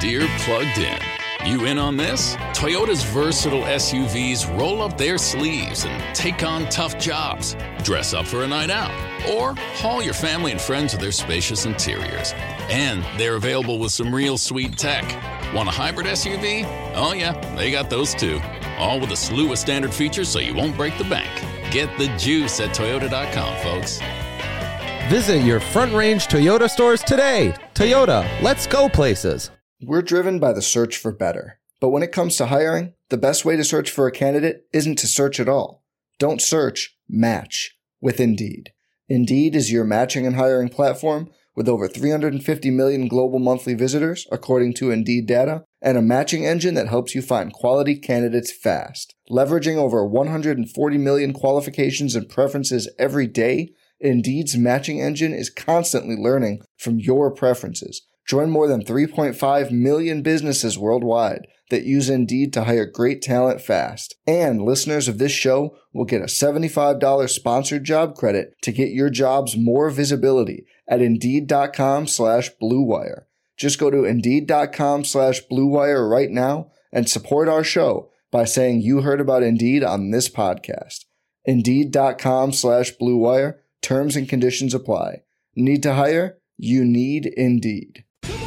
Deere Plugged In. You in on this? Toyota's versatile SUVs roll up their sleeves and take on tough jobs. Dress up for a night out, or haul your family and friends with their spacious interiors. And they're available with some real sweet tech. Want a hybrid SUV? Oh yeah, they got those too. All with a slew of standard features so you won't break the bank. Get the juice at Toyota.com, folks. Visit your Front Range Toyota stores today. Toyota, let's go places. We're driven by the search for better. But when it comes to hiring, the best way to search for a candidate isn't to search at all. Don't search, match with Indeed. Indeed is your matching and hiring platform with over 350 million global monthly visitors, according to Indeed data, and a matching engine that helps you find quality candidates fast. Leveraging over 140 million qualifications and preferences every day, Indeed's matching engine is constantly learning from your preferences. Join more than 3.5 million businesses worldwide that use Indeed to hire great talent fast. And listeners of this show will get a $75 sponsored job credit to get your jobs more visibility at Indeed.com/Blue Wire. Just go to Indeed.com/Blue Wire right now and support our show by saying you heard about Indeed on this podcast. Indeed.com/Blue Wire. Terms and conditions apply. Need to hire? You need Indeed.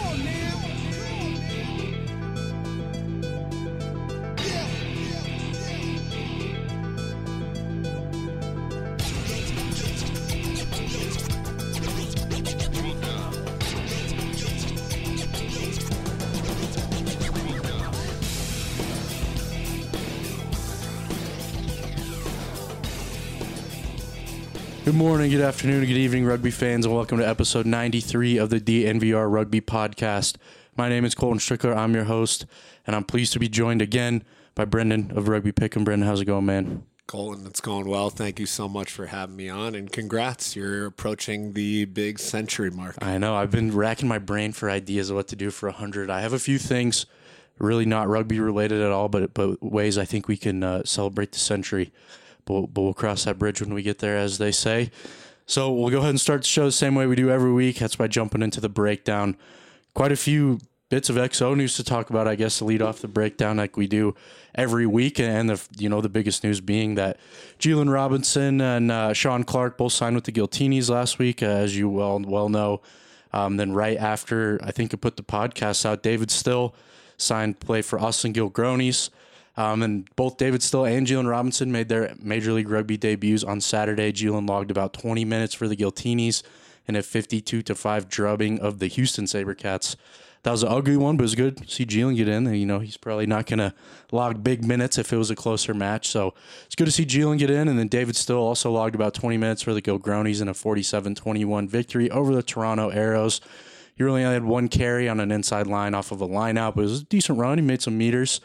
Good morning, good afternoon, good evening, rugby fans, and welcome to episode 93 of the DNVR Rugby Podcast. My name is Colton Strickler. I'm your host, and I'm pleased to be joined again by Brendan of Rugby Pick'em. Brendan, how's it going, man? Colton, it's going well. Thank you so much for having me on, and congrats. You're approaching the big century mark. I know. I've been racking my brain for ideas of what to do for 100. I have a few things, really not rugby related at all, but ways I think we can celebrate the century. But we'll cross that bridge when we get there, as they say. So we'll go ahead and start the show the same way we do every week. That's by jumping into the breakdown. Quite a few bits of XO news to talk about, I guess, to lead off the breakdown like we do every week. And the biggest news being that Jalen Robinson and Sean Clark both signed with the Giltinis last week, as you well know. Then right after, I think I put the podcast out, David Still signed to play for us and Gilgronis. And both David Still and Jalen Robinson made their Major League Rugby debuts on Saturday. Jalen logged about 20 minutes for the Giltinis in a 52-5 drubbing of the Houston SaberCats. That was an ugly one, but it was good to see Jalen get in. And, he's probably not going to log big minutes if it was a closer match. So it's good to see Jalen get in. And then David Still also logged about 20 minutes for the Gilgronis in a 47-21 victory over the Toronto Arrows. He really only had one carry on an inside line off of a line out, but it was a decent run. He made some meters.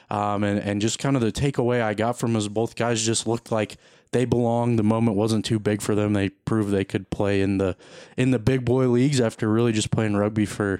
And just kind of the takeaway I got from is both guys just looked like they belonged. The moment wasn't too big for them. They proved they could play in the big boy leagues after really just playing rugby for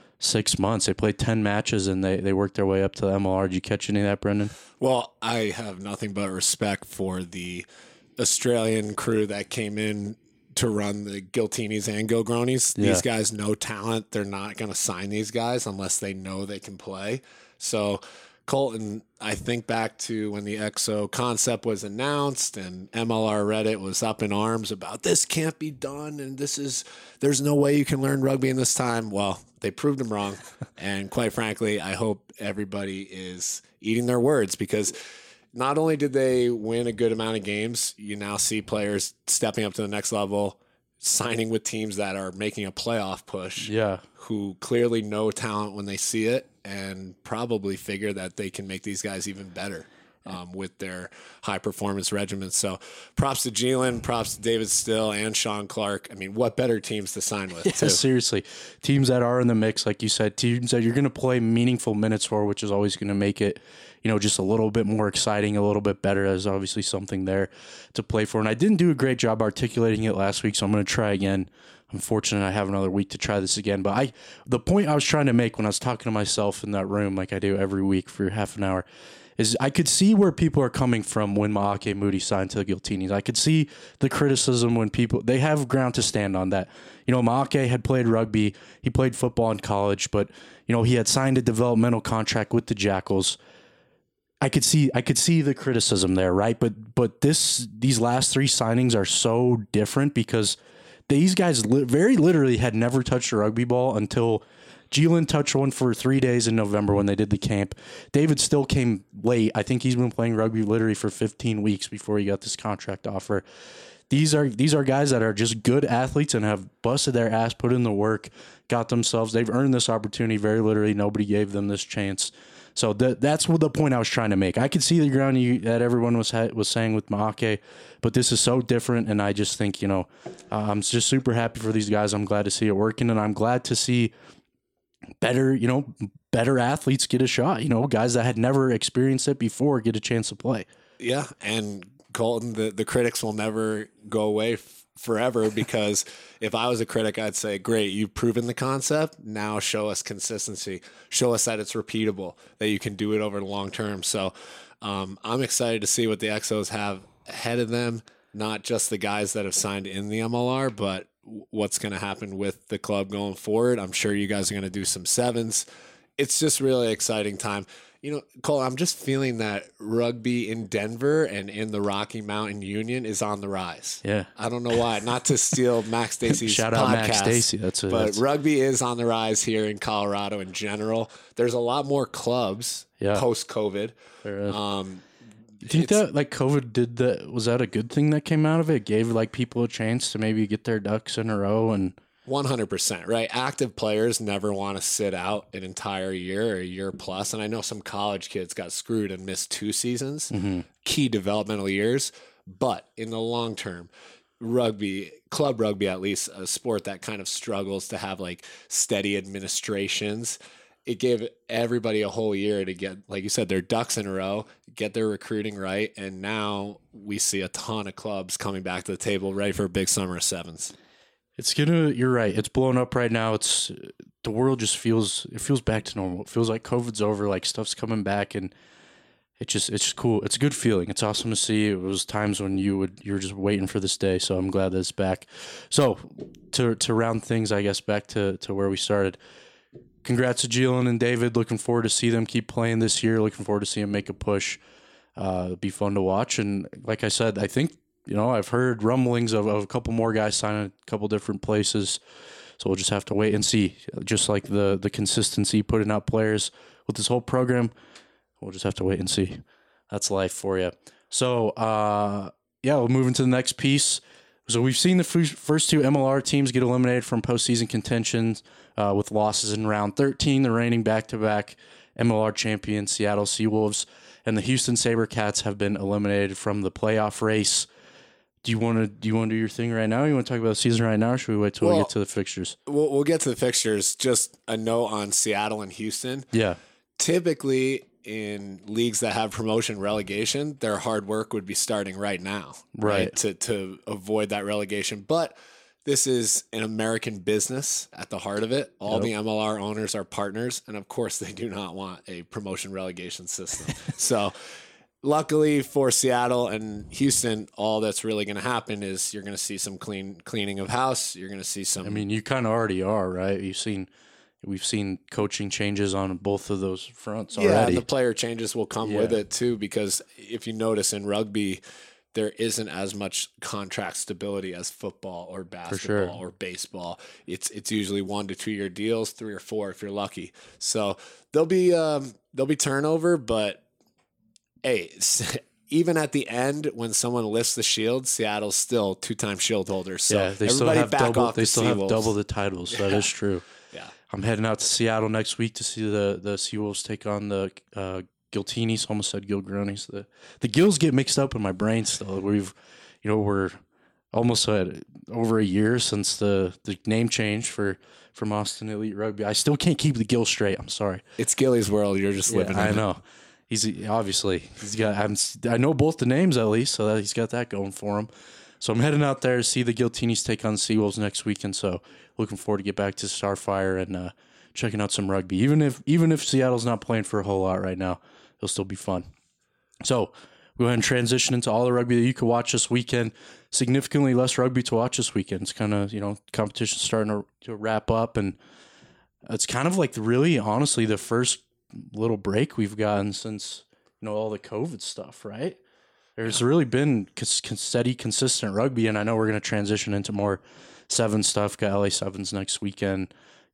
6 months. They played 10 matches and they worked their way up to the MLR. Did you catch any of that, Brendan? Well, I have nothing but respect for the Australian crew that came in to run the Giltinis and Gilgronis. Yeah. These guys know talent. They're not going to sign these guys unless they know they can play. So Colton, I think back to when the XO concept was announced and MLR Reddit was up in arms about this can't be done and there's no way you can learn rugby in this time. Well, they proved them wrong. And quite frankly, I hope everybody is eating their words, because not only did they win a good amount of games, you now see players stepping up to the next level, signing with teams that are making a playoff push, who clearly know talent when they see it and probably figure that they can make these guys even better with their high-performance regimens. So props to Jalen, props to David Still and Sean Clark. I mean, what better teams to sign with, too? Seriously. Teams that are in the mix, like you said, teams that you're going to play meaningful minutes for, which is always going to make it, just a little bit more exciting, a little bit better. There's obviously something there to play for. And I didn't do a great job articulating it last week, so I'm going to try again. I'm fortunate I have another week to try this again. But the point I was trying to make when I was talking to myself in that room, like I do every week for half an hour, is I could see where people are coming from when Maake Moody signed to the Giltinis. I could see the criticism when they have ground to stand on that. Maake had played rugby, he played football in college, but he had signed a developmental contract with the Jackals. I could see the criticism there, right? But these last 3 signings are so different because these guys very literally had never touched a rugby ball until Geelan touched one for 3 days in November when they did the camp. David still came late. I think he's been playing rugby literally for 15 weeks before he got this contract offer. These are guys that are just good athletes and have busted their ass, put in the work, they've earned this opportunity. Very literally, nobody gave them this chance. So that's what the point I was trying to make. I could see the ground that everyone was saying with Maake, but this is so different, and I just think, I'm just super happy for these guys. I'm glad to see it working, and I'm glad to see better athletes get a shot. Guys that had never experienced it before get a chance to play. Yeah, and Colton, the critics will never go away forever, because if I was a critic, I'd say, great, you've proven the concept. Now show us consistency. Show us that it's repeatable, that you can do it over the long term. So I'm excited to see what the Exos have ahead of them, not just the guys that have signed in the MLR, but what's going to happen with the club going forward. I'm sure you guys are going to do some sevens. It's just really exciting time. Cole, I'm just feeling that rugby in Denver and in the Rocky Mountain Union is on the rise. Yeah. I don't know why. Not to steal Max Stacey's Shout podcast, out Max Stacey. But rugby is on the rise here in Colorado in general. There's a lot more clubs post-COVID. You think that COVID did that? Was that a good thing that came out of it? It gave people a chance to maybe get their ducks in a row and 100%, right? Active players never want to sit out an entire year or a year plus. And I know some college kids got screwed and missed 2 seasons, key developmental years. But in the long term, rugby, club rugby, at least a sport that kind of struggles to have steady administrations, it gave everybody a whole year to get, like you said, their ducks in a row, get their recruiting right. And now we see a ton of clubs coming back to the table ready for a big summer of sevens. You're right. It's blown up right now. The world just feels back to normal. It feels like COVID's over, stuff's coming back, and it's just cool. It's a good feeling. It's awesome to see. It was times when you were just waiting for this day. So I'm glad that it's back. So to round things, I guess, back to where we started. Congrats to Geelan and David. Looking forward to see them keep playing this year. Looking forward to see them make a push. It'll be fun to watch. And like I said, I think, I've heard rumblings of a couple more guys signing a couple different places. So we'll just have to wait and see. Just like the consistency putting out players with this whole program, we'll just have to wait and see. That's life for you. So, we'll move into the next piece. So we've seen the first 2 MLR teams get eliminated from postseason contentions with losses in round 13. The reigning back-to-back MLR champion Seattle Seawolves and the Houston SaberCats have been eliminated from the playoff race. Do you want to do your thing right now? You want to talk about the season right now, or should we wait till we get to the fixtures? We'll get to the fixtures. Just a note on Seattle and Houston. Yeah. Typically, in leagues that have promotion relegation, their hard work would be starting right now, right? To avoid that relegation. But this is an American business at the heart of it. All the MLR owners are partners, and of course, they do not want a promotion relegation system. So luckily for Seattle and Houston, all that's really going to happen is you're going to see some cleaning of house. You're going to see some. I mean, you kind of already are, right? We've seen coaching changes on both of those fronts already. Yeah, and the player changes will come with it too, because if you notice in rugby, there isn't as much contract stability as football or basketball or baseball. It's usually 1 to 2 year deals, 3 or 4 if you're lucky. So there'll be turnover, but hey, even at the end when someone lifts the shield, Seattle's still 2-time shield holders. So they still have double the titles. Yeah. That is true. Yeah, I'm heading out to Seattle next week to see the Seawolves take on the Giltinis. Almost said Gilgronis. The Gills get mixed up in my brain still. We're almost over a year since the name change from Austin Elite Rugby. I still can't keep the Gill straight. I'm sorry. It's Gilly's world. You're just living in it. I know. He's got. I know both the names at least, so he's got that going for him. So I'm heading out there to see the Giltinis take on the Seawolves next weekend. So looking forward to get back to Starfire and checking out some rugby. Even if Seattle's not playing for a whole lot right now, it'll still be fun. So we'll go ahead and transition into all the rugby that you can watch this weekend. Significantly less rugby to watch this weekend. It's kind of competition starting to wrap up, and It's kind of like really, honestly, the first little break we've gotten since, all the COVID stuff, right? There's really been steady, consistent rugby, and I know we're going to transition into more 7 stuff. Got LA Sevens next weekend,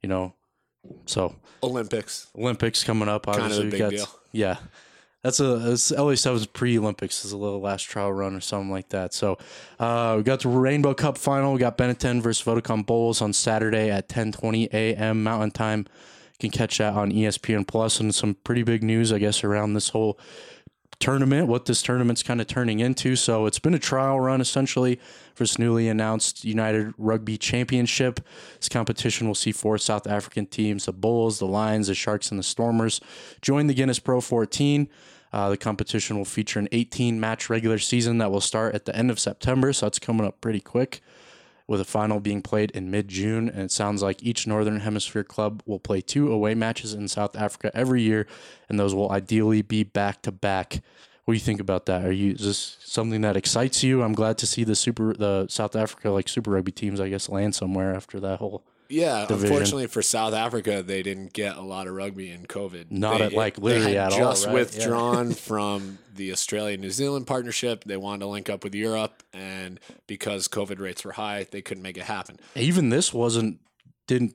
so Olympics coming up. Obviously, kind of a big deal. Yeah, that's LA Sevens pre-Olympics is a little last trial run or something like that. So we got the Rainbow Cup final. We got Benetton versus Vodacom Bulls on Saturday at 10:20 a.m. Mountain Time. You can catch that on ESPN Plus, and some pretty big news, I guess, around this whole tournament, what this tournament's kind of turning into. So it's been a trial run essentially for this newly announced United Rugby Championship. This competition will see 4 South African teams, the Bulls, the Lions, the Sharks, and the Stormers, join the Guinness Pro 14. The competition will feature an 18-match regular season that will start at the end of September, so that's coming up pretty quick, with a final being played in mid-June. And it sounds like each Northern Hemisphere club will play 2 away matches in South Africa every year, and those will ideally be back-to-back. What do you think about that? Is this something that excites you? I'm glad to see the South Africa Super Rugby teams, I guess, land somewhere after that whole division. Unfortunately for South Africa, they didn't get a lot of rugby in COVID. Literally at all. Just withdrawn from the Australia-New Zealand partnership. They wanted to link up with Europe, and because COVID rates were high, they couldn't make it happen. Even this didn't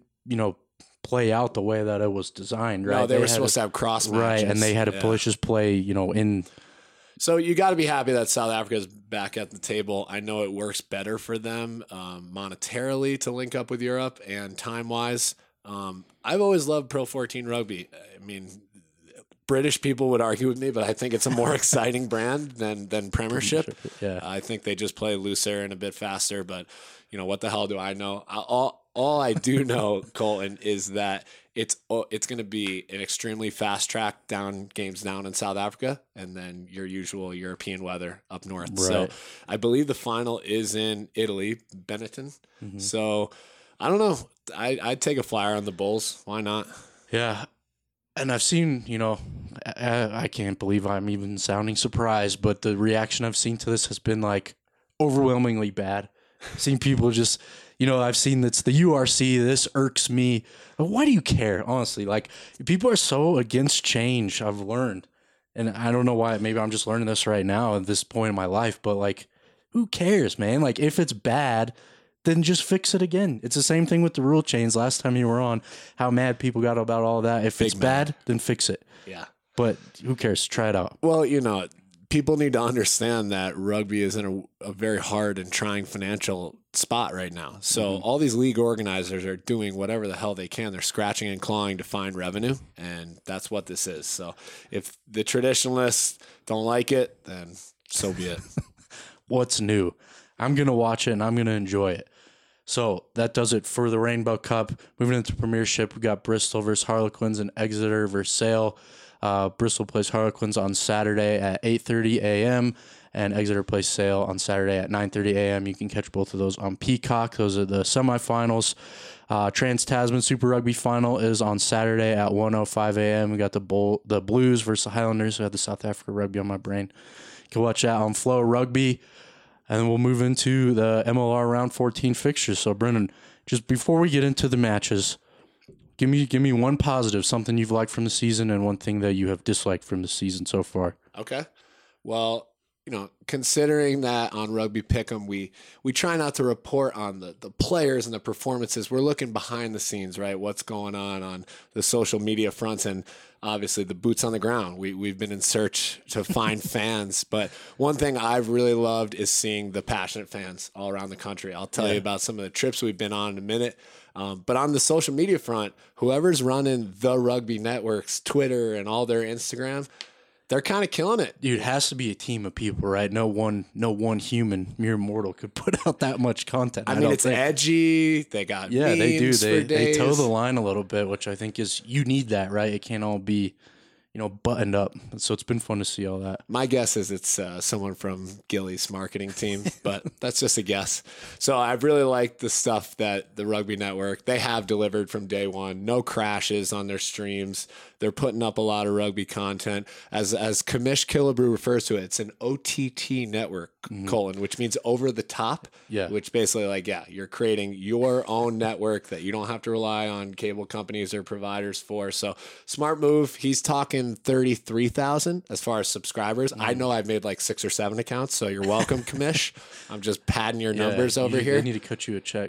play out the way that it was designed, right? No, they were supposed to have cross matches. Right, and they had to just play, in. So you got to be happy that South Africa is back at the table. I know it works better for them monetarily to link up with Europe and time-wise. I've always loved Pro 14 rugby. I mean, British people would argue with me, but I think it's a more exciting brand than Premiership. Yeah. I think they just play looser and a bit faster, but what the hell do I know? All I do know, Colton, is that it's going to be an extremely fast track games down in South Africa, and then your usual European weather up north. Right. So I believe the final is in Italy, Benetton. Mm-hmm. So I don't know. I'd take a flyer on the Bulls. Why not? Yeah. And I've seen, I can't believe I'm even sounding surprised, but the reaction I've seen to this has been overwhelmingly bad. Seen people just, I've seen it's the URC, this irks me. Why do you care? Honestly, people are so against change, I've learned. And I don't know why, maybe I'm just learning this right now at this point in my life, but who cares, man? If it's bad, then just fix it again. It's the same thing with the rule change last time you were on, how mad people got about all that. If it's bad, then fix it. Yeah. But who cares? Try it out. Well, people need to understand that rugby is in a very hard and trying financial spot right now. So all these league organizers are doing whatever the hell they can. They're scratching and clawing to find revenue, and that's what this is. So if the traditionalists don't like it, then so be it. What's new? I'm going to watch it and I'm going to enjoy it. So that does it for the Rainbow Cup. Moving into Premiership, we got Bristol versus Harlequins and Exeter versus Sale. Bristol plays Harlequins on Saturday at 8:30 a.m. and Exeter plays Sale on Saturday at 9:30 a.m. You can catch both of those on Peacock. Those are the semifinals. Trans-Tasman Super Rugby final is on Saturday at 1:05 a.m. We got the Blues versus the Highlanders. I had the South Africa Rugby on my brain. You can watch that on Flow Rugby. And then we'll move into the MLR Round 14 fixtures. So, Brendan, just before we get into the matches, give me one positive, something you've liked from the season, and one thing that you have disliked from the season so far. Okay. Well, considering that on Rugby Pick'em, we try not to report on the players and the performances. We're looking behind the scenes, right? What's going on the social media fronts, and obviously the boots on the ground. We've been in search to find fans, but one thing I've really loved is seeing the passionate fans all around the country. I'll tell you about some of the trips we've been on in a minute. But on the social media front, whoever's running the Rugby Network's Twitter and all their Instagram, they're kind of killing it. Dude, it has to be a team of people, right? No one human, mere mortal could put out that much content. I mean, it's edgy. They got they do. They toe the line a little bit, which I think is, you need that, right? It can't all be, buttoned up. So it's been fun to see all that. My guess is it's someone from Gilly's marketing team, but that's just a guess. So I really like the stuff that the Rugby Network, they have delivered from day one. No crashes on their streams. They're putting up a lot of rugby content. As Kamish Killebrew refers to it, it's an OTT network, Colin, which means over the top. Yeah. Which basically you're creating your own network that you don't have to rely on cable companies or providers for. So smart move. He's talking 33,000 as far as subscribers. I know I've made like 6 or 7 accounts, so you're welcome, Kamish. I'm just padding your numbers over here. They need to cut you a check.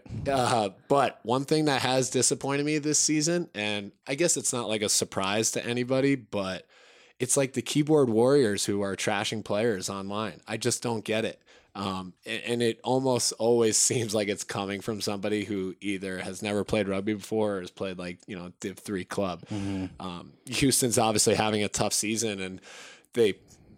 But one thing that has disappointed me this season, and I guess it's not like a surprise to anybody, but it's like the keyboard warriors who are trashing players online. I just don't get it. And it almost always seems like it's coming from somebody who either has never played rugby before or has played Div 3 club. Houston's obviously having a tough season, and they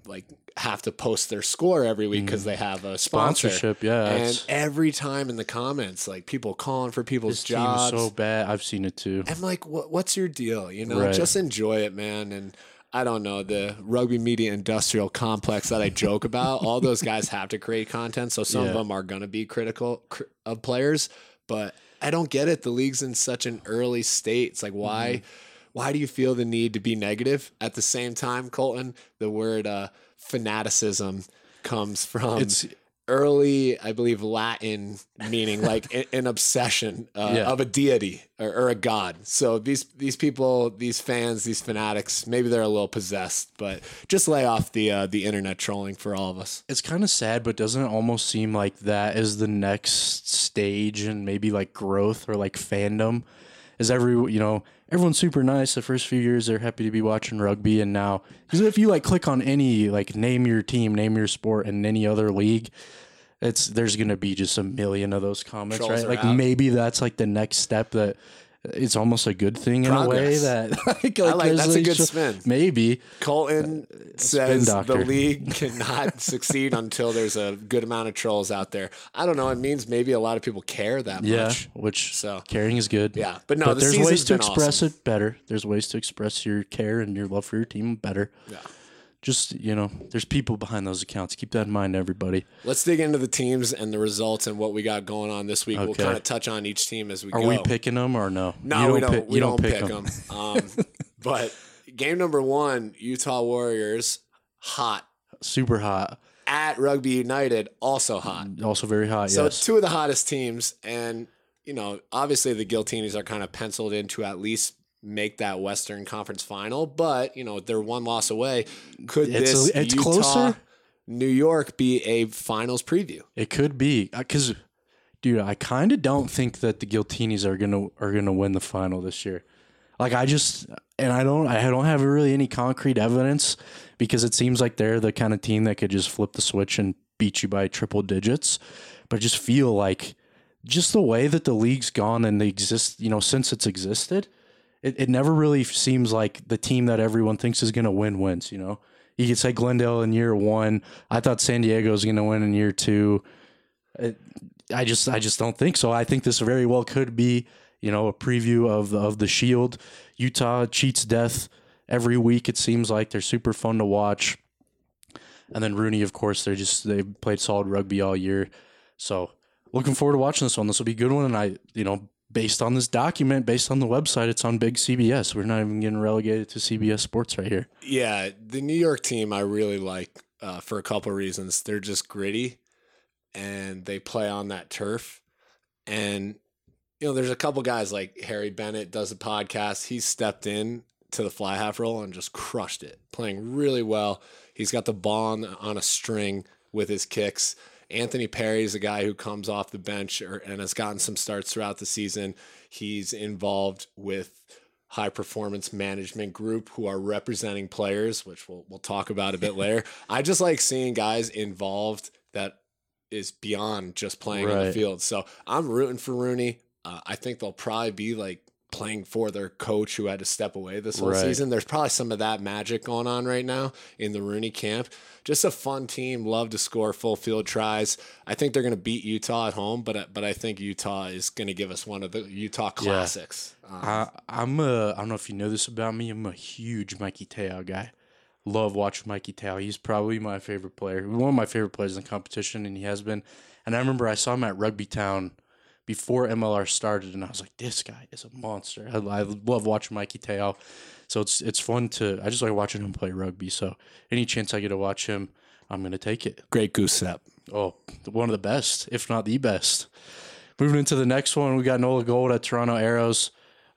have to post their score every week because they have a sponsorship. Yeah, and every time in the comments, people calling for people's jobs. Team's so bad. I've seen it too. I'm like, what's your deal? Right. Just enjoy it, man. And I don't know, the rugby media industrial complex that I joke about, all those guys have to create content. So some of them are going to be critical of players, but I don't get it. The league's in such an early state. It's like, why do you feel the need to be negative? At the same time, Colton, the word fanaticism comes from early, I believe, Latin, meaning an obsession of a deity or a god. So these people, these fans, these fanatics, maybe they're a little possessed, but just lay off the internet trolling for all of us. It's kind of sad, but doesn't it almost seem like that is the next stage and maybe growth or fandom? Is everyone's super nice. The first few years, they're happy to be watching rugby. And now, because if you click on any, name your team, name your sport in any other league, there's going to be just a million of those comments, Trolls right? out. Maybe that's the next step that it's almost a good thing in a way that that's a good spin. Maybe Colton says doctor. the league cannot succeed until there's a good amount of trolls out there. I don't know. It means maybe a lot of people care that much. Which caring is good. Yeah, but no, there's ways to express it better. There's ways to express your care and your love for your team better. Yeah. Just, there's people behind those accounts. Keep that in mind, everybody. Let's dig into the teams and the results and what we got going on this week. Okay. We'll kind of touch on each team as we go. Are we picking them or no? No, we don't. We don't pick them. But game number 1, Utah Warriors, hot. Super hot. At Rugby United, also hot. Also very hot, so yes. 2 of the hottest teams. And, obviously the Giltinis are kind of penciled in to at least make that Western Conference final, but they're 1 loss away. Could it's Utah, closer? New York be a finals preview? It could be, because, dude, I kind of don't think that the Giltinis are gonna win the final this year. I don't have really any concrete evidence, because it seems like they're the kind of team that could just flip the switch and beat you by triple digits. But I just feel like just the way that the league's gone and they exist, since it's existed. It never really seems like the team that everyone thinks is going to win wins, You could say Glendale in year 1. I thought San Diego was going to win in year 2. I just don't think so. I think this very well could be, a preview of the Shield. Utah cheats death every week. It seems like they're super fun to watch. And then Rooney, of course, they've played solid rugby all year. So looking forward to watching this one. This will be a good one. And based on this document, based on the website, it's on big CBS. We're not even getting relegated to CBS Sports right here. Yeah, the New York team I really like for a couple of reasons. They're just gritty, and they play on that turf. And, there's a couple guys like Harry Bennett does a podcast. He's stepped in to the fly half role and just crushed it, playing really well. He's got the ball on a string with his kicks. Anthony Perry is a guy who comes off the bench and has gotten some starts throughout the season. He's involved with high performance management group who are representing players, which we'll talk about a bit later. I just like seeing guys involved that is beyond just playing on the field. So I'm rooting for Rooney. I think they'll probably be playing for their coach who had to step away this whole Right. season. There's probably some of that magic going on right now in the Rooney camp. Just a fun team, love to score full field tries. I think they're going to beat Utah at home, but I think Utah is going to give us one of the Utah classics. I don't know if you know this about me. I'm a huge Mikey Te'o guy. Love watching Mikey Te'o. He's probably my favorite player, one of my favorite players in the competition, and he has been. And I remember I saw him at Rugby Town before MLR started, and I was like, this guy is a monster. I love watching Mikey Te'o. So it's fun to – I just like watching him play rugby. So any chance I get to watch him, I'm going to take it. Great goose step. Oh, one of the best, if not the best. Moving into the next one, we got Nola Gold at Toronto Arrows.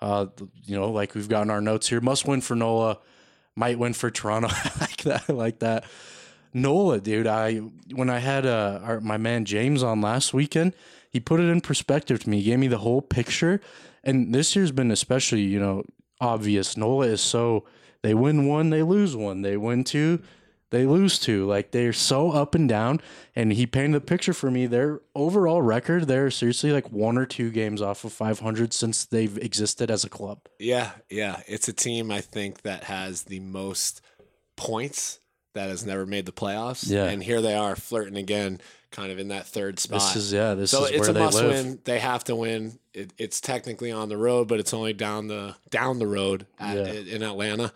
Like we've gotten our notes here. Must win for Nola. Might win for Toronto. I like that. Nola, dude, when I had my man James on last weekend, he put it in perspective to me. He gave me the whole picture. And this year's been especially, obvious. Nola is so, they win one, they lose one. They win two, they lose two. Like, they're so up and down. And he painted the picture for me. Their overall record, they're seriously like 1 or 2 games off of 500 since they've existed as a club. Yeah. It's a team, I think, that has the most points that has never made the playoffs. Yeah. And here they are flirting again, kind of in that third spot. This so is it's where a they must live. win. They have to win. It's technically on the road, but it's only down the road in Atlanta.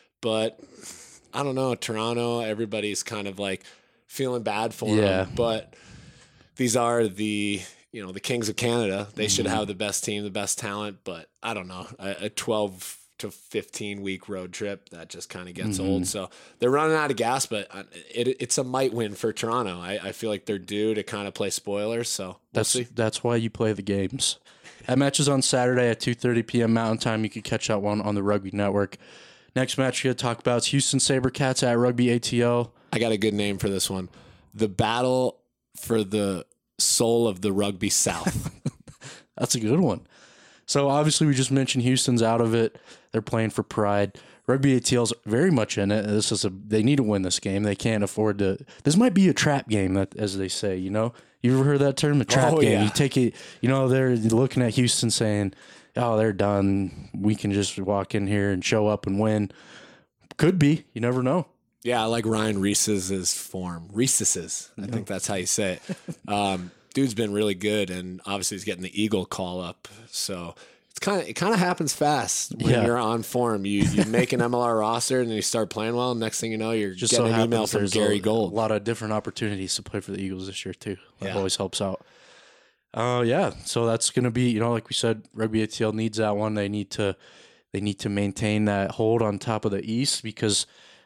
But I don't know, Toronto, everybody's kind of like feeling bad for them. But these are the Kings of Canada. They should have the best team, the best talent. But I don't know, a 12 to 15 week road trip that just kind of gets old. So they're running out of gas, but it's a might win for Toronto. I feel like they're due to kind of play spoilers. So we'll see. That's why you play the games. That match is on Saturday at 2:30 p.m. Mountain Time. You can catch that one on the Rugby Network. Next match we're going to talk about is Houston SaberCats at Rugby ATL. I got a good name for this one. The battle for the soul of the Rugby South. That's a good one. So obviously we just mentioned Houston's out of it. They're playing for pride. Rugby ATL's very much in it. They need to win this game. They can't afford to. This might be a trap game, as they say. You ever heard that term, a trap game? Yeah. You take it. They're looking at Houston saying, "Oh, they're done. We can just walk in here and show up and win." Could be. You never know. Yeah, I like Ryan Reese's form. Reese's. I think that's how you say it. Dude's been really good, and obviously he's getting the Eagle call up. So it kind of happens fast when you're on form. You make an MLR roster, and then you start playing well. And next thing you know, you're Just getting so an email happens from there's Gary a Gold. lot of different opportunities to play for the Eagles this year too. That Yeah. always helps out. So that's going to be, like we said, Rugby ATL needs that one. They need to maintain that hold on top of the East because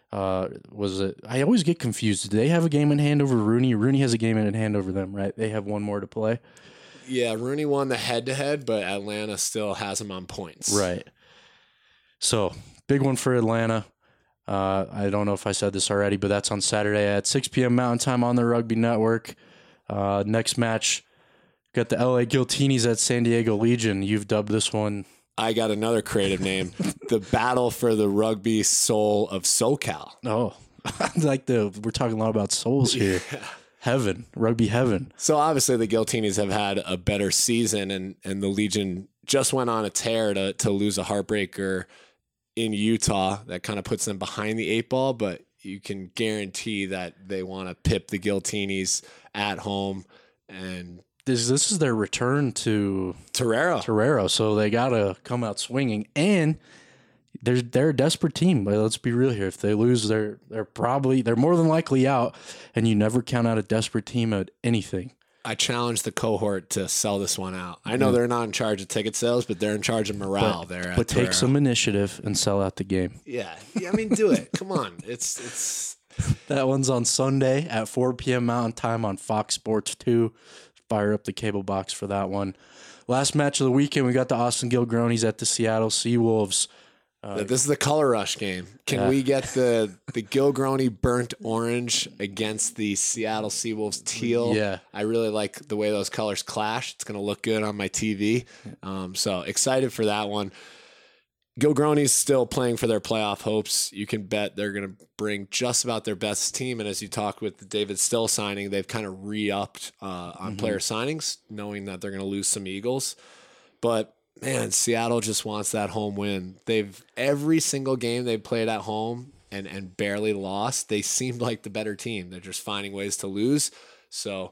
I always get confused. Do they have a game in hand over Rooney? Rooney has a game in hand over them, right? They have one more to play. Yeah, Rooney won the head-to-head, but Atlanta still has him on points. Right. So, big one for Atlanta. I don't know if I said this already, but that's on Saturday at 6 p.m. Mountain Time on the Rugby Network. Next match, got the LA Guiltinis at San Diego Legion. You've dubbed this one. I got another creative name. The battle for the rugby soul of SoCal. Oh, we're talking a lot about souls here. Heaven, rugby heaven. So obviously the Guiltinis have had a better season, and the Legion just went on a tear to lose a heartbreaker in Utah that kind of puts them behind the 8 ball, but you can guarantee that they want to pip the Guiltinis at home. And This is their return to Torero. So they got to come out swinging, and they're a desperate team. But let's be real here. If they lose, they're more than likely out, and you never count out a desperate team at anything. I challenge the cohort to sell this one out. I know they're not in charge of ticket sales, but they're in charge of morale there. But take some initiative and sell out the game. Yeah, I mean, do it. Come on. It's That one's on Sunday at 4 p.m. Mountain Time on Fox Sports 2. Fire up the cable box for that one. Last match of the weekend, we got the Austin Gilgronis at the Seattle Seawolves. this is the color rush game. Can we get the Gilgroni burnt orange against the Seattle Seawolves teal? Yeah. I really like the way those colors clash. It's going to look good on my TV. So excited for that one. Gilgroni's still playing for their playoff hopes. You can bet they're going to bring just about their best team. And as you talked with the David Still signing, they've kind of re-upped on player signings, knowing that they're going to lose some Eagles. But man, Seattle just wants that home win. Every single game they've played at home and barely lost, they seemed like the better team. They're just finding ways to lose. So,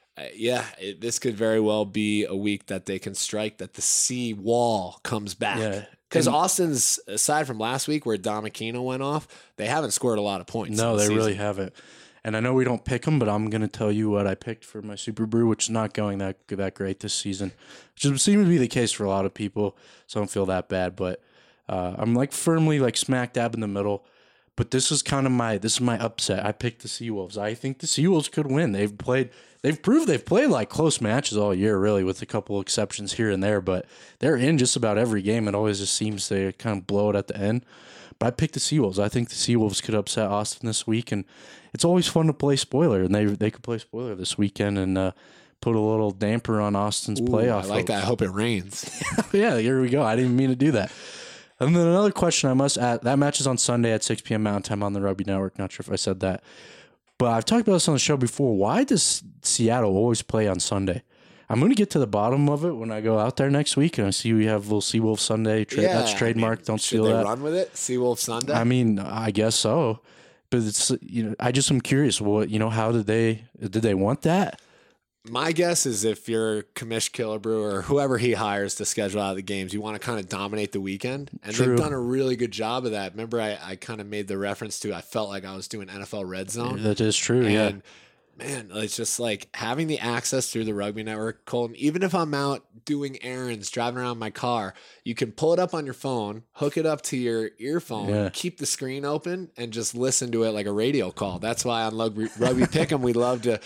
this could very well be a week that they can strike, that the sea wall comes back. Yeah. Because Austin's, aside from last week where Dom Aquino went off, they haven't scored a lot of points. No, they season. really haven't. And I know we don't pick them, but I'm going to tell you what I picked for my Super Brew, which is not going that great this season, which seems to be the case for a lot of people, so I don't feel that bad. But I'm firmly smack dab in the middle. But this is my upset. I picked the Seawolves. I think the Seawolves could win. They've proved they've played close matches all year, really, with a couple exceptions here and there. But they're in just about every game. It always just seems they kind of blow it at the end. But I picked the Seawolves. I think the Seawolves could upset Austin this week, and it's always fun to play spoiler. And they could play spoiler this weekend and put a little damper on Austin's playoff. I like that. I hope it rains. Yeah, here we go. I didn't even mean to do that. And then another question I must ask, that match is on Sunday at 6 p.m. Mountain Time on the Rugby Network. Not sure if I said that. But I've talked about this on the show before. Why does Seattle always play on Sunday? I'm going to get to the bottom of it when I go out there next week, and I see we have a little Seawolf Sunday. That's trademark. Don't steal that. Should they run with it? Seawolf Sunday? I mean, I guess so. But it's, I just am curious. How did they want that? My guess is if you're Kamish Killebrew or whoever he hires to schedule out the games, you want to kind of dominate the weekend. And True. They've done a really good job of that. Remember, I kind of made the reference to I felt like I was doing NFL Red Zone. That is true, yeah. Man, it's just having the access through the Rugby Network, Colton, even if I'm out doing errands, driving around my car, you can pull it up on your phone, hook it up to your earphone, keep the screen open, and just listen to it like a radio call. That's why on Rugby Pick'em, we love to,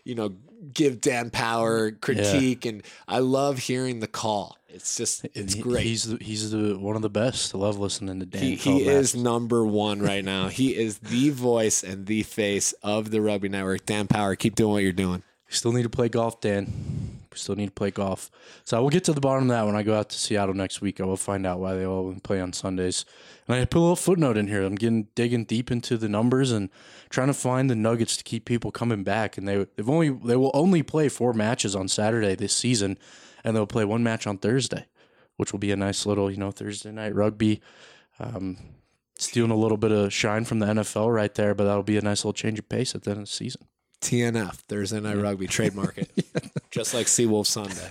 give Dan Power critique, and I love hearing the call. It's great. He's one of the best. I love listening to Dan. He is number one right now. He is the voice and the face of the Rugby Network. Dan Power, keep doing what you're doing. We still need to play golf, Dan. We still need to play golf. So we'll get to the bottom of that when I go out to Seattle next week. I will find out why they all play on Sundays. And I put a little footnote in here. I'm digging deep into the numbers and trying to find the nuggets to keep people coming back. And they will only play 4 matches on Saturday this season, and they'll play 1 match on Thursday, which will be a nice little Thursday night rugby. Stealing a little bit of shine from the NFL right there, but that'll be a nice little change of pace at the end of the season. TNF, Thursday Night Rugby, trademark it, just like Seawolf Sunday.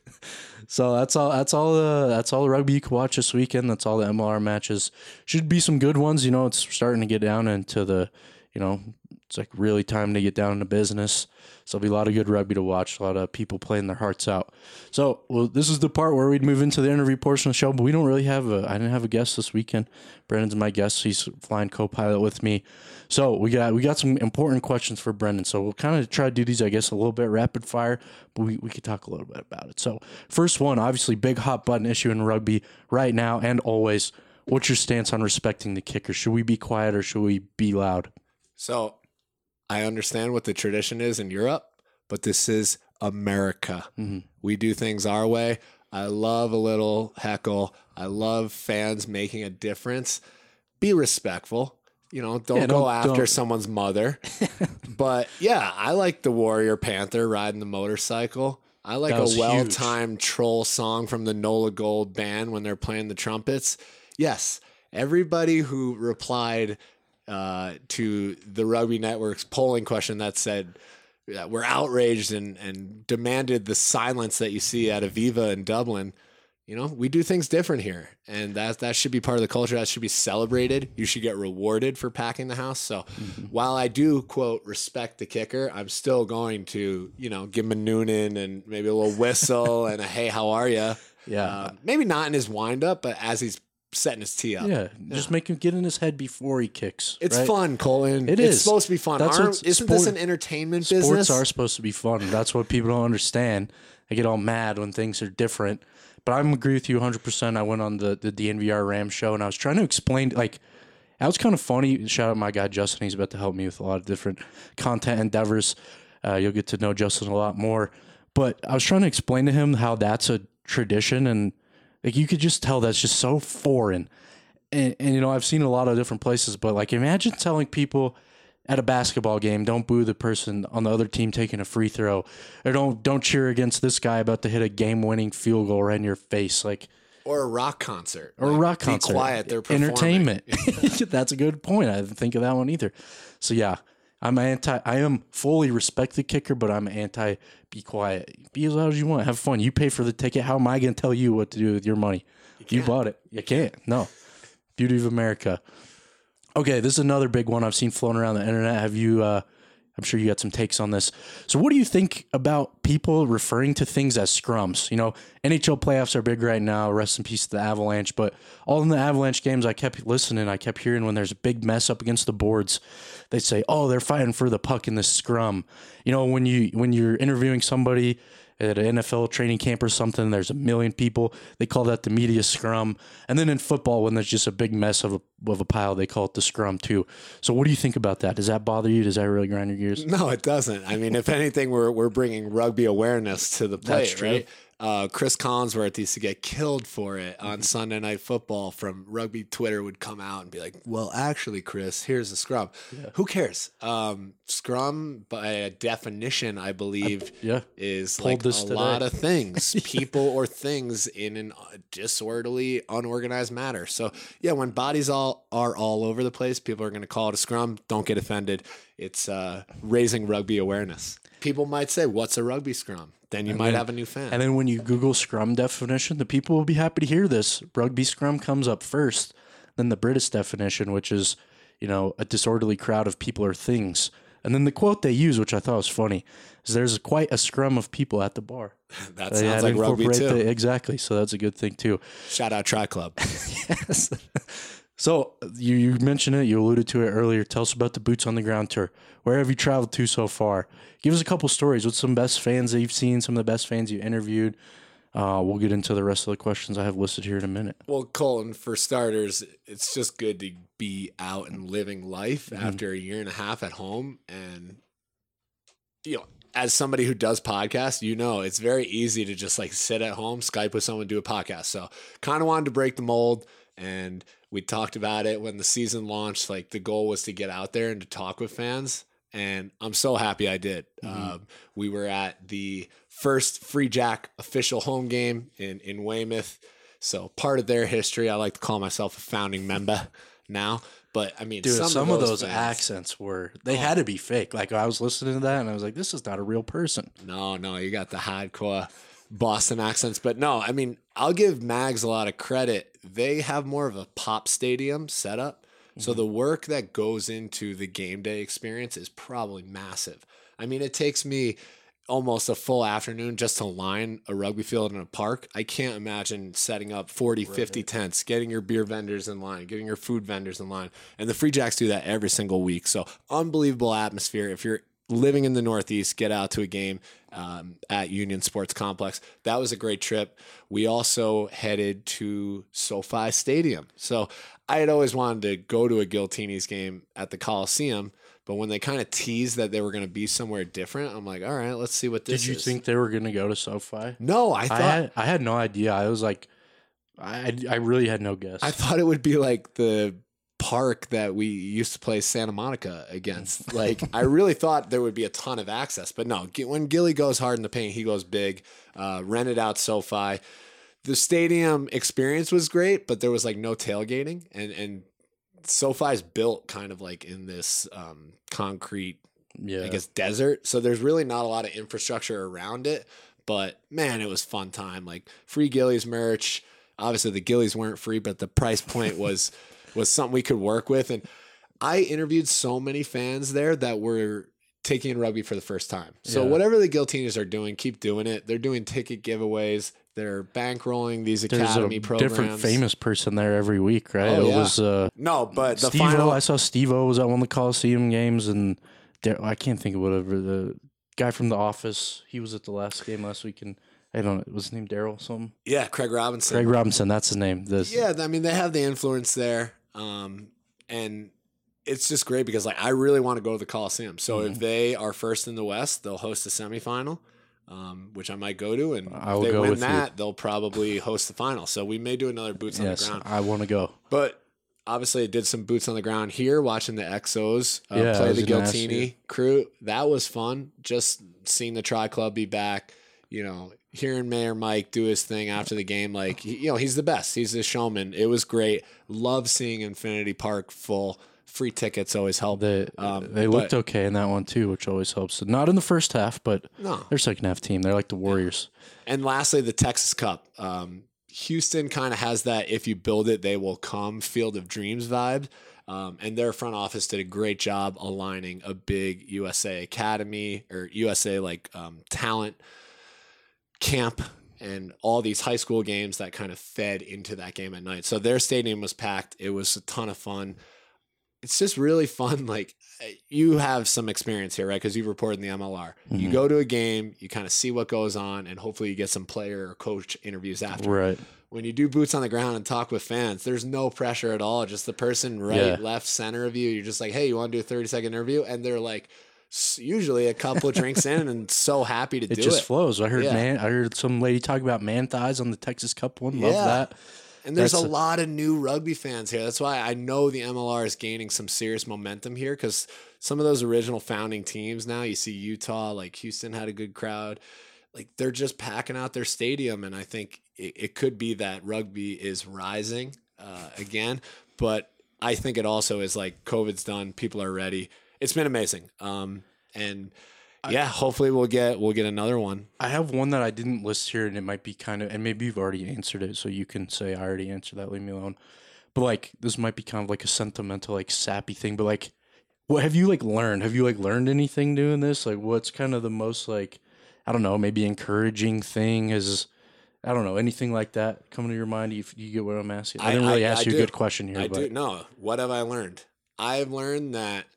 So that's all the rugby you can watch this weekend. That's all the MLR matches. Should be some good ones. It's starting to get down into the, it's really time to get down into business. So there'll be a lot of good rugby to watch, a lot of people playing their hearts out. So, this is the part where we'd move into the interview portion of the show, but we don't really I didn't have a guest this weekend. Brandon's my guest. He's flying co-pilot with me. So we got some important questions for Brendan. So we'll kind of try to do these, I guess, a little bit rapid fire, but we could talk a little bit about it. So first one, obviously big hot button issue in rugby right now and always. What's your stance on respecting the kicker? Should we be quiet or should we be loud? So I understand what the tradition is in Europe, but this is America. Mm-hmm. We do things our way. I love a little heckle. I love fans making a difference. Be respectful. Don't go after someone's mother. But yeah, I like the Warrior Panther riding the motorcycle. I like a well-timed troll song from the Nola Gold band when they're playing the trumpets. Yes, everybody who replied to the Rugby Network's polling question that said we're outraged and demanded the silence that you see at Aviva in Dublin. We do things different here, and that should be part of the culture. That should be celebrated. You should get rewarded for packing the house. So while I do, quote, respect the kicker, I'm still going to, give him a Noonan and maybe a little whistle and a, hey, how are you? Yeah. Maybe not in his windup, but as he's setting his tee up. Yeah, just make him get in his head before he kicks. It's right? fun, Colin. It's supposed to be fun. Isn't this an entertainment business? Sports are supposed to be fun. That's what people don't understand. I get all mad when things are different. But I agree with you 100%. I went on the DNVR Rams show, and I was trying to explain, that was kind of funny. Shout out my guy, Justin. He's about to help me with a lot of different content endeavors. You'll get to know Justin a lot more. But I was trying to explain to him how that's a tradition, and you could just tell that's just so foreign. And I've seen a lot of different places, but imagine telling people at a basketball game, don't boo the person on the other team taking a free throw, or don't cheer against this guy about to hit a game-winning field goal right in your face. Or a rock concert. Or a rock concert. Be quiet. They're performing. Entertainment. That's a good point. I didn't think of that one either. So yeah, I am fully respect the kicker, but I'm anti be quiet. Be as loud as you want. Have fun. You pay for the ticket. How am I going to tell you what to do with your money? You bought it. You can't. No. Beauty of America. Okay, this is another big one I've seen floating around the internet. Have you, I'm sure you got some takes on this. So what do you think about people referring to things as scrums? You know, NHL playoffs are big right now. Rest in peace to the Avalanche. But all in the Avalanche games, I kept listening. I kept hearing when there's a big mess up against the boards, they say, oh, they're fighting for the puck in this scrum. You know, when you're interviewing somebody at an NFL training camp or something, there's a million people. They call that the media scrum. And then in football, when there's just a big mess of a pile, they call it the scrum too. So what do you think about that? Does that bother you? Does that really grind your gears? No, it doesn't. I mean, if anything, we're bringing rugby awareness to the plate, right? Chris Collinsworth used to get killed for it on Sunday Night Football. From rugby Twitter would come out and be like, well, actually, Chris, here's the scrum. Yeah. Who cares? Scrum, by definition, I believe, is like a lot of things, people or things in an disorderly, unorganized manner. So, yeah, when bodies are all over the place, people are going to call it a scrum. Don't get offended. It's raising rugby awareness. People might say, what's a rugby scrum? Then you might have a new fan. And then when you Google scrum definition, the people will be happy to hear this. Rugby scrum comes up first, then the British definition, which is, you know, a disorderly crowd of people or things. And then the quote they use, which I thought was funny, is there's quite a scrum of people at the bar. That sounds like rugby too. Exactly. So that's a good thing too. Shout out Tri Club. Yes. So you mentioned it, you alluded to it earlier. Tell us about the Boots on the Ground tour. Where have you traveled to so far? Give us a couple stories. What's some best fans that you've seen, some of the best fans you interviewed? We'll get into the rest of the questions I have listed here in a minute. Well, Colton, for starters, it's just good to be out and living life after a year and a half at home. And, you know, as somebody who does podcasts, you know, it's very easy to just like sit at home, Skype with someone, do a podcast. So kind of wanted to break the mold. And we talked about it when the season launched. Like, the goal was to get out there and to talk with fans. And I'm so happy I did. We were at the first Free Jack official home game in Weymouth. So part of their history, I like to call myself a founding member now. But I mean, dude, some of those accents they had to be fake. Like, I was listening to that and I was like, this is not a real person. No, you got the hardcore Boston accents. But no, I mean, I'll give Mags a lot of credit. They have more of a pop stadium setup. So the work that goes into the game day experience is probably massive. I mean, it takes me almost a full afternoon just to line a rugby field in a park. I can't imagine setting up 40, 50 tents, getting your beer vendors in line, getting your food vendors in line. And the Free Jacks do that every single week. So unbelievable atmosphere. If you're living in the Northeast, get out to a game at Union Sports Complex. That was a great trip. We also headed to SoFi Stadium. So I had always wanted to go to a Giltinis game at the Coliseum, but when they kind of teased that they were going to be somewhere different, I'm like, all right, let's see what this is. Did you think they were going to go to SoFi? No, I had no idea. I was like, I really had no guess. I thought it would be like the park that we used to play Santa Monica against. Like, I really thought there would be a ton of access, but no, when Gilly goes hard in the paint, he goes big. Rented out SoFi. The stadium experience was great, but there was like no tailgating, and SoFi's built kind of like in this concrete, I guess, desert. So there's really not a lot of infrastructure around it, but man, it was fun time. Like, free Gillies merch. Obviously the Gillies weren't free, but the price point was something we could work with. And I interviewed so many fans there that were taking in rugby for the first time. So whatever the Giltinis are doing, keep doing it. They're doing ticket giveaways. They're bankrolling these academy programs. There's a different famous person there every week, right? Oh, it was no, but the Steve-O, final. I saw Steve-O was at one of the Coliseum games, and I can't think of whatever the guy from The Office. He was at the last game last week, and I don't know, was his name Daryl something? Yeah, Craig Robinson. Craig Robinson, that's his name. Yeah, I mean, they have the influence there, and it's just great because, like, I really want to go to the Coliseum. So if they are first in the West, they'll host a semifinal. Which I might go to, and if they win that, they'll probably host the final. So we may do another Boots on the Ground. I want to go. But obviously, I did some Boots on the Ground here, watching the XOs play the Giltini crew. That was fun. Just seeing the Tri Club be back. You know, hearing Mayor Mike do his thing after the game, like, he's the best. He's a showman. It was great. Love seeing Infinity Park full. Free tickets always help. They looked okay in that one too, which always helps. Not in the first half, but their second half team. They're like the Warriors. And lastly, the Texas Cup. Houston kind of has that if you build it, they will come Field of Dreams vibe. And their front office did a great job aligning a big USA Academy or USA talent camp and all these high school games that kind of fed into that game at night. So their stadium was packed. It was a ton of fun. It's just really fun. Like, you have some experience here, right? Because you've reported in the MLR. Mm-hmm. You go to a game, you kind of see what goes on, and hopefully you get some player or coach interviews after. Right. When you do boots on the ground and talk with fans, there's no pressure at all. Just the person right, left, center of you. You're just like, hey, you want to do a 30-second interview? And they're like, usually a couple of drinks in and so happy to do it. It just flows. I heard some lady talk about man thighs on the Texas Cup one. Love that. And there's a lot of new rugby fans here. That's why I know the MLR is gaining some serious momentum here, because some of those original founding teams now, you see Utah, like Houston had a good crowd. Like, they're just packing out their stadium. And I think it could be that rugby is rising again. But I think it also is like COVID's done. People are ready. It's been amazing. Hopefully we'll get another one. I have one that I didn't list here, and it might be kind of, and maybe you've already answered it, so you can say I already answered that. Leave me alone. But like, this might be kind of like a sentimental, like sappy thing. But like, what have you learned? Have you learned anything doing this? Like, what's kind of the most I don't know, maybe encouraging thing? I don't know, anything like that coming to your mind? You get what I'm asking? I didn't really ask you a good question here. I do. No, what have I learned? I've learned that,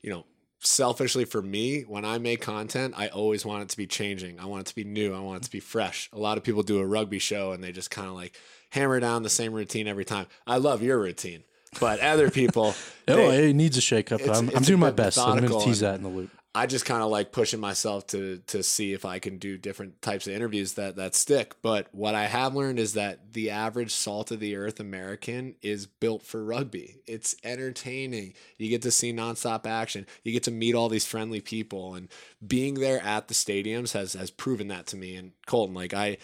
selfishly for me, when I make content, I always want it to be changing. I want it to be new. I want it to be fresh. A lot of people do a rugby show and they just kind of hammer down the same routine every time. I love your routine, but other people, it needs a shake up. I'm doing my best. So I'm going to tease that in the loop. I just kind of like pushing myself to see if I can do different types of interviews that stick. But what I have learned is that the average salt of the earth American is built for rugby. It's entertaining. You get to see nonstop action. You get to meet all these friendly people, and being there at the stadiums has proven that to me. And Colton,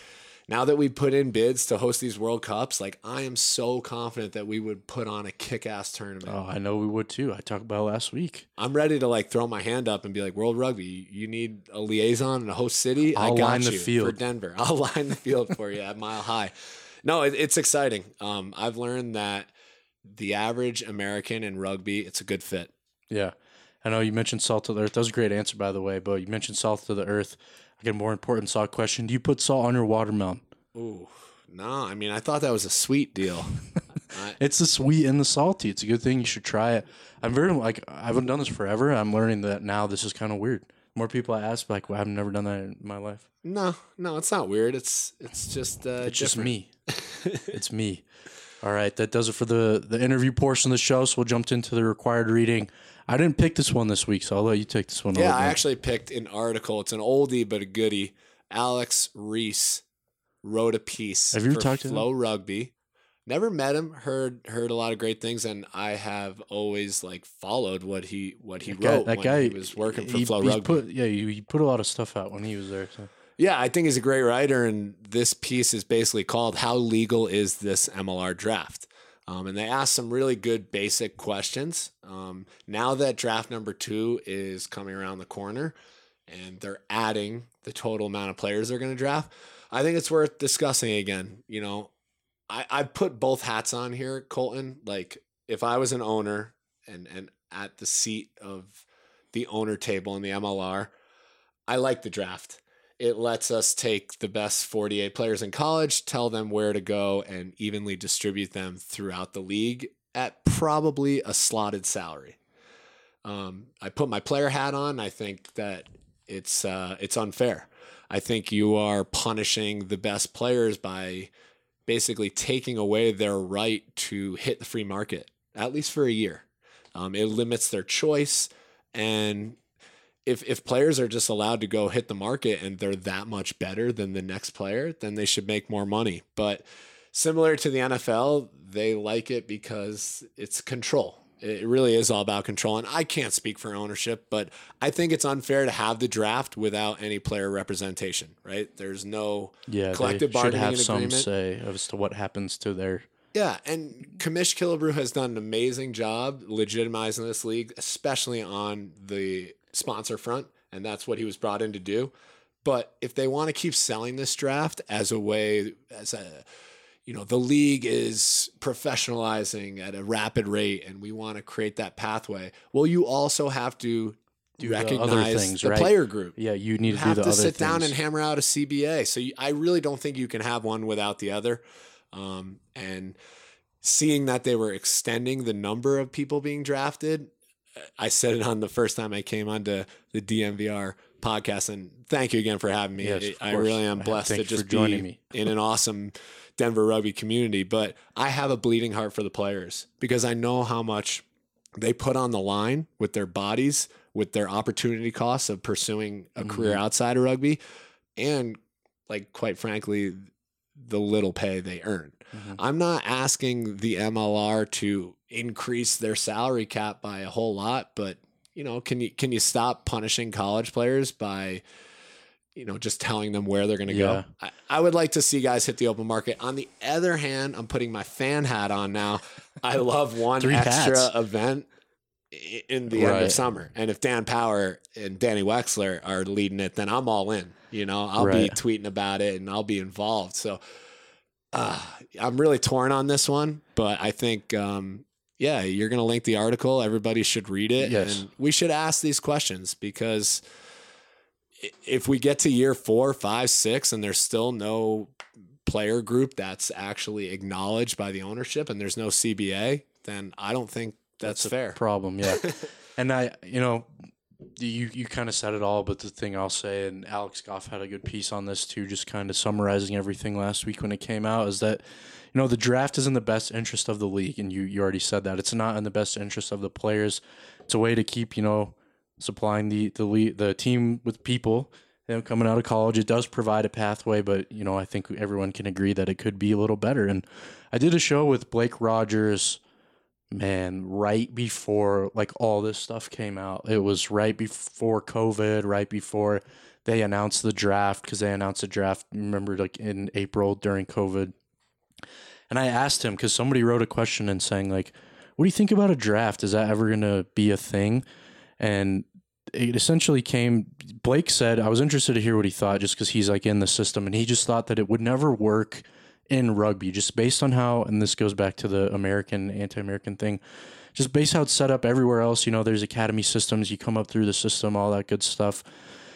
now that we put in bids to host these World Cups, I am so confident that we would put on a kick-ass tournament. Oh, I know we would too. I talked about it last week. I'm ready to throw my hand up and be like, World Rugby, you need a liaison in a host city? I'll line the field for Denver. I'll line the field for you at Mile High. No, it's exciting. I've learned that the average American in rugby, it's a good fit. Yeah. I know you mentioned salt to the earth. That was a great answer, by the way, but you mentioned salt to the earth. I get a more important salt question. Do you put salt on your watermelon? Ooh, no. I mean, I thought that was a sweet deal. It's the sweet and the salty. It's a good thing. You should try it. I'm very I haven't done this forever. I'm learning that now. This is kind of weird. More people I ask, well, I've never done that in my life. No, it's not weird. It's just it's just me. It's me. All right, that does it for the interview portion of the show. So we'll jump into the required reading. I didn't pick this one this week, so I'll let you take this one. Yeah, I actually picked an article. It's an oldie but a goodie. Alex Reese wrote a piece Have you ever for talked to Flow Rugby. Never met him. Heard a lot of great things, and I have always followed what he wrote when he was working for Flow Rugby. He put a lot of stuff out when he was there. So. Yeah, I think he's a great writer, and this piece is basically called "How Legal Is This MLR Draft?" And they asked some really good basic questions. Now that draft number 2 is coming around the corner and they're adding the total amount of players they're going to draft, I think it's worth discussing again. I put both hats on here, Colton. If I was an owner and at the seat of the owner table in the MLR, I like the draft. It lets us take the best 48 players in college, tell them where to go, and evenly distribute them throughout the league at probably a slotted salary. I put my player hat on. I think that it's unfair. I think you are punishing the best players by basically taking away their right to hit the free market, at least for a year. It limits their choice, and if players are just allowed to go hit the market and they're that much better than the next player, then they should make more money. But similar to the NFL, they like it because it's control. It really is all about control. And I can't speak for ownership, but I think it's unfair to have the draft without any player representation, right? There's no collective bargaining agreement. Should have some say as to what happens to their... Yeah, and Kamish Killebrew has done an amazing job legitimizing this league, especially on the sponsor front, and that's what he was brought in to do. But if they want to keep selling this draft as a way, the league is professionalizing at a rapid rate and we want to create that pathway. Well, you also have to recognize the player group. Yeah, you need to have do the to other sit things. down and hammer out a CBA. So I really don't think you can have one without the other. And seeing that they were extending the number of people being drafted, I said it on the first time I came onto the DNVR podcast, and thank you again for having me. Yes, I really am blessed to just be in an awesome Denver rugby community, but I have a bleeding heart for the players because I know how much they put on the line with their bodies, with their opportunity costs of pursuing a career outside of rugby, and quite frankly, the little pay they earn. I'm not asking the MLR to increase their salary cap by a whole lot, but can you stop punishing college players by just telling them where they're going to go? I would like to see guys hit the open market. On the other hand, I'm putting my fan hat on now. I love one extra event in the end of summer. And if Dan Power and Danny Wexler are leading it, then I'm all in. I'll be tweeting about it and I'll be involved. So I'm really torn on this one, but I think, you're going to link the article. Everybody should read it. Yes. And we should ask these questions because if we get to year 4, 5, 6, and there's still no player group that's actually acknowledged by the ownership and there's no CBA, then I don't think that's fair. Problem. Yeah. And you kind of said it all, but the thing I'll say, and Alex Goff had a good piece on this too, just kind of summarizing everything last week when it came out, is that, the draft is in the best interest of the league. And you already said that. It's not in the best interest of the players. It's a way to keep, supplying the team with people coming out of college. It does provide a pathway, but, I think everyone can agree that it could be a little better. And I did a show with Blake Rogers, right before all this stuff came out. It was right before COVID, right before they announced the draft, because they announced the draft, remember, in April during COVID. And I asked him, because somebody wrote a question and saying, what do you think about a draft? Is that ever going to be a thing? And it essentially Blake said, I was interested to hear what he thought, just because he's in the system, and he just thought that it would never work in rugby, just based on how, and this goes back to the anti-American thing, just based how it's set up everywhere else. There's academy systems, you come up through the system, all that good stuff.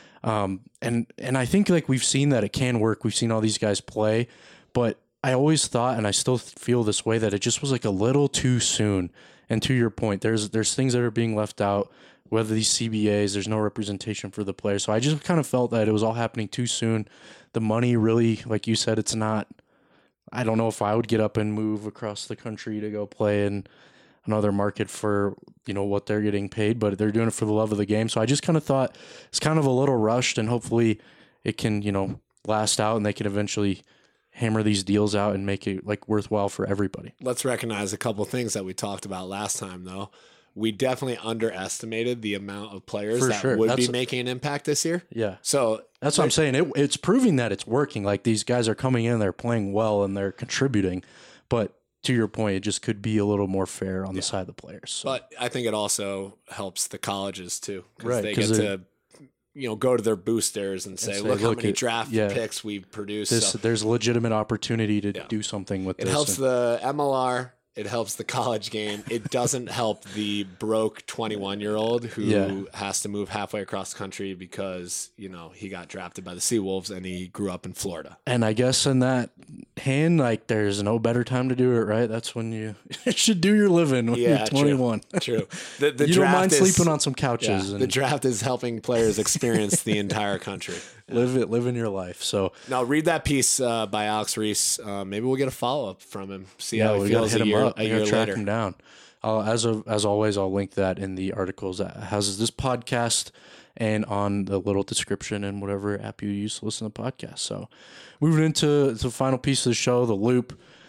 And I think we've seen that it can work. We've seen all these guys play, but I always thought, and I still feel this way, that it just was a little too soon. And to your point, there's things that are being left out, whether these CBAs, there's no representation for the players. So I just kind of felt that it was all happening too soon. The money really, like you said, it's not, I don't know if I would get up and move across the country to go play in another market for, what they're getting paid, but they're doing it for the love of the game. So I just kind of thought it's kind of a little rushed, and hopefully it can, last out and they can eventually hammer these deals out and make it worthwhile for everybody. Let's recognize a couple of things that we talked about last time, though. We definitely underestimated the amount of players would be making an impact this year. Yeah. So that's what I'm saying. It's proving that it's working. These guys are coming in, they're playing well, and they're contributing. But to your point, it just could be a little more fair on the side of the players. So. But I think it also helps the colleges too, right? They get to go to their boosters and say, look how many draft picks we've produced. There's a legitimate opportunity to do something with this. It helps the MLR. It helps the college game. It doesn't help the broke 21-year-old who has to move halfway across the country because, he got drafted by the Seawolves and he grew up in Florida. And I guess in that hand, there's no better time to do it, right? That's when you should do your living when you're 21. True. The you don't mind sleeping on some couches. The draft is helping players experience the entire country. Live in your life. So now read that piece by Alex Reese. Maybe we'll get a follow-up from him. See how he feels hit a year track later. Him down. As always, I'll link that in the articles that houses this podcast and on the little description and whatever app you use to listen to podcasts. So moving into the final piece of the show, the loop.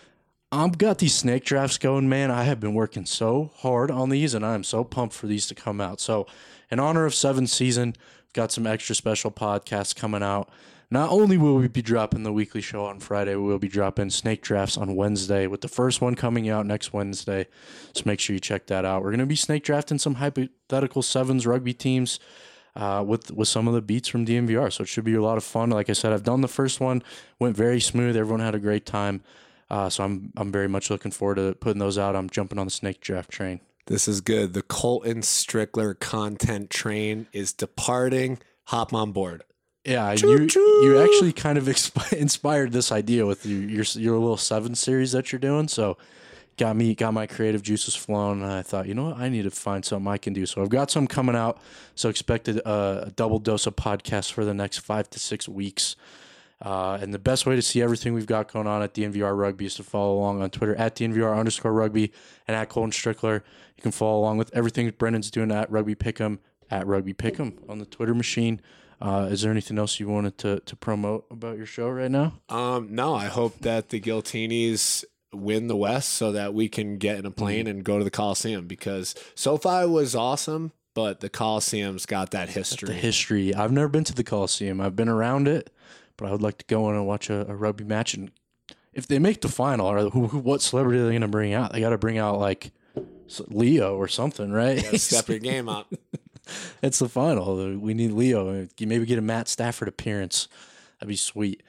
I've got these snake drafts going, man. I have been working so hard on these, and I'm so pumped for these to come out. So, in honor of 7th season, got some extra special podcasts coming out. Not only will we be dropping the weekly show on Friday, we will be dropping snake drafts on Wednesday, with the first one coming out next Wednesday. So make sure you check that out. We're going to be snake drafting some hypothetical sevens rugby teams with some of the beats from DNVR. So it should be a lot of fun. Like I said, I've done the first one, went very smooth. Everyone had a great time. So I'm very much looking forward to putting those out. I'm jumping on the snake draft train. This is good. The Colton Strickler content train is departing. Hop on board. Yeah, you actually kind of inspired this idea with your little 7 series that you're doing. So got my creative juices flowing, and I thought, you know what, I need to find something I can do. So I've got some coming out. So expected a double dose of podcasts for the next 5 to 6 weeks. And the best way to see everything we've got going on at DNVR Rugby is to follow along on Twitter at DNVR_rugby and at Colton Strickler. You can follow along with everything Brendan's doing at Rugby Pick'em, at Rugby Pick'em on the Twitter machine. Is there anything else you wanted to promote about your show right now? No, I hope that the Giltinis win the West so that we can get in a plane and go to the Coliseum, because SoFi was awesome, but the Coliseum's got that history. The history. I've never been to the Coliseum. I've been around it, but I would like to go in and watch a rugby match. And if they make the final, or what celebrity are they going to bring out? They got to bring out like Leo or something, right? You gotta step your game up. It's the final. We need Leo. Maybe get a Matt Stafford appearance. That'd be sweet.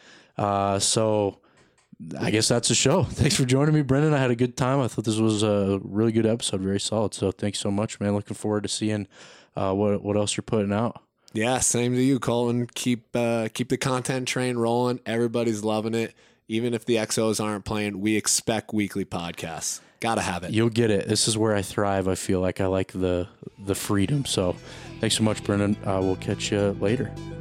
So I guess that's the show. Thanks for joining me, Brendan. I had a good time. I thought this was a really good episode. Very solid. So thanks so much, man. Looking forward to seeing what else you're putting out. Yeah, same to you, Colin. Keep the content train rolling. Everybody's loving it. Even if the XOs aren't playing, we expect weekly podcasts. Gotta have it. You'll get it. This is where I thrive. I feel like I like the freedom. So thanks so much, Brendan. We'll catch you later.